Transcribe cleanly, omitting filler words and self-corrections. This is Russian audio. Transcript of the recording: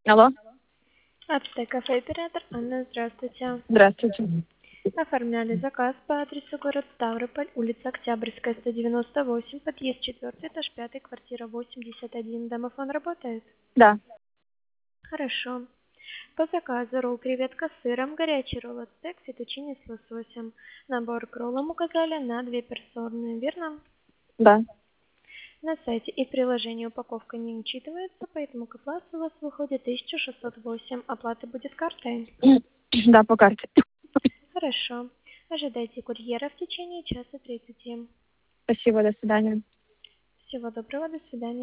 Алло, Апте кафе оператор Анна, здравствуйте. здравствуйте. Оформляли заказ по адресу город Ставрополь, улица Октябрьская, 198, подъезд 4, этаж 5, квартира 81. Домофон работает? Да, Хорошо. По заказу ролл креветка с сыром, горячий ролл от стейк, фетучини с лососем. Набор к роллам указали на 2 персоны, верно? да, На сайте и в приложении упаковка не учитывается, поэтому к оплате у вас выходит 1608. Оплата будет картой? да, по карте. Хорошо. Ожидайте курьера в течение часа 30. Спасибо, до свидания. Всего доброго, до свидания.